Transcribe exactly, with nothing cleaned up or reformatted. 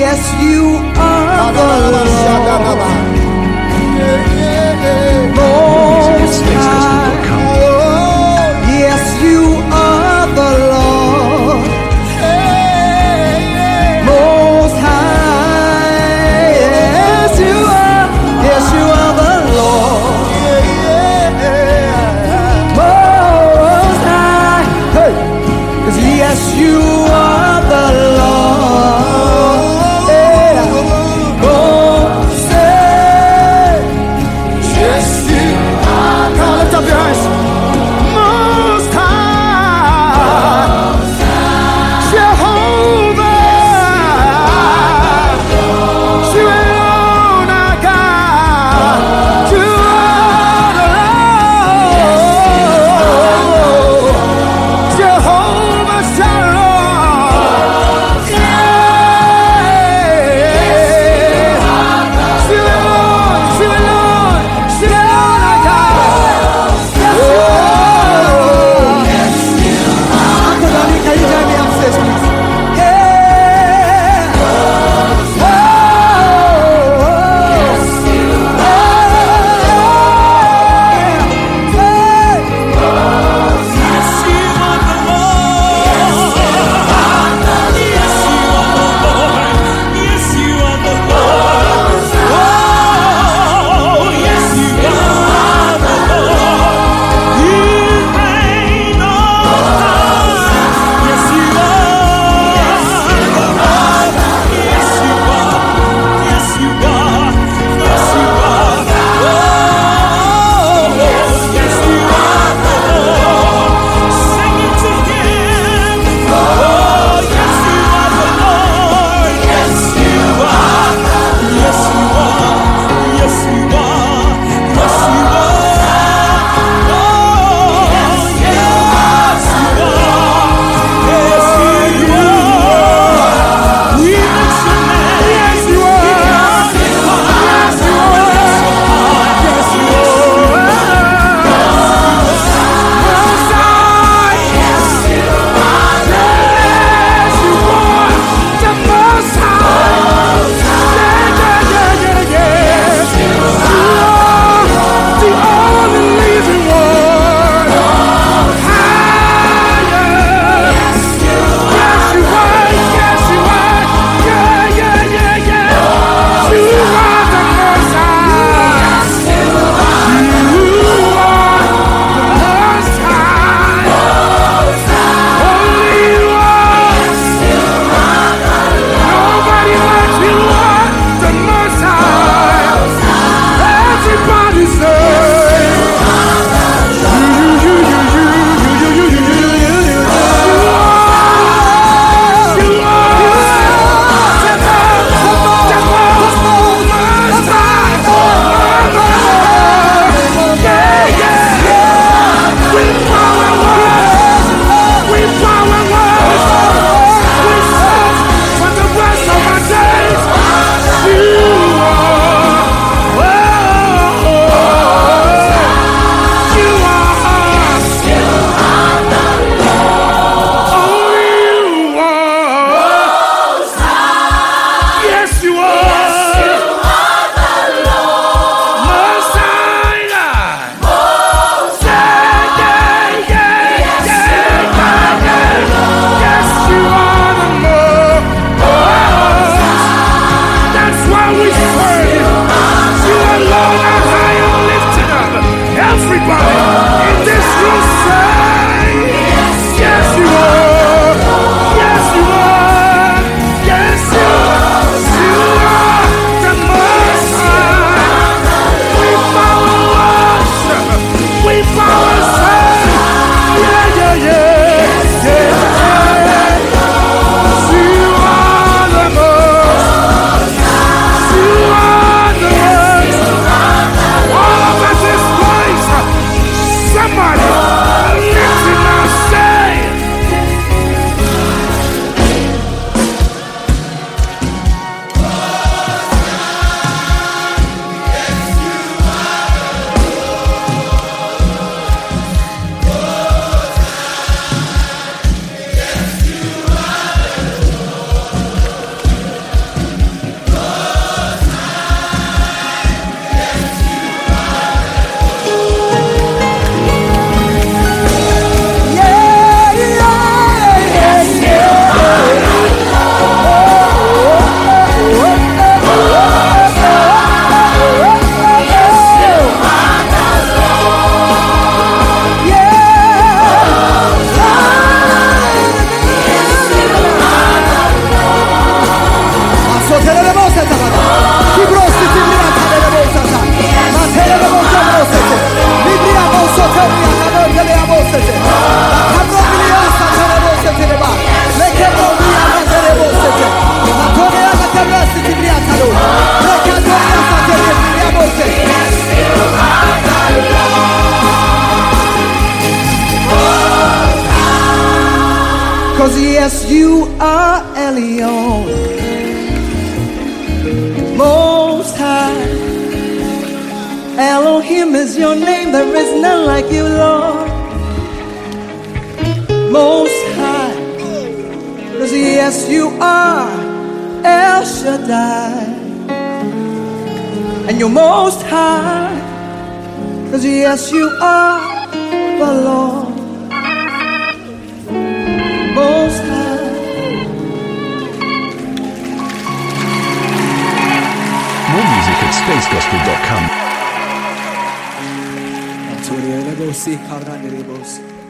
Yes, you are the Lord. Most High. Yes, you are the Lord. Most High. Yes, you are. Yes, you are the Lord. Most High. Hey. 'Cause yes, you are the Lord. Yeah. Most High. Elohim is your name, there is none like you, Lord. Most high, 'cause yes, you are El Shaddai. And you're most high, 'cause yes, you are the Lord. Most high. More music at space gospel dot com. Antonio Lebosi, Carrani Lebosi.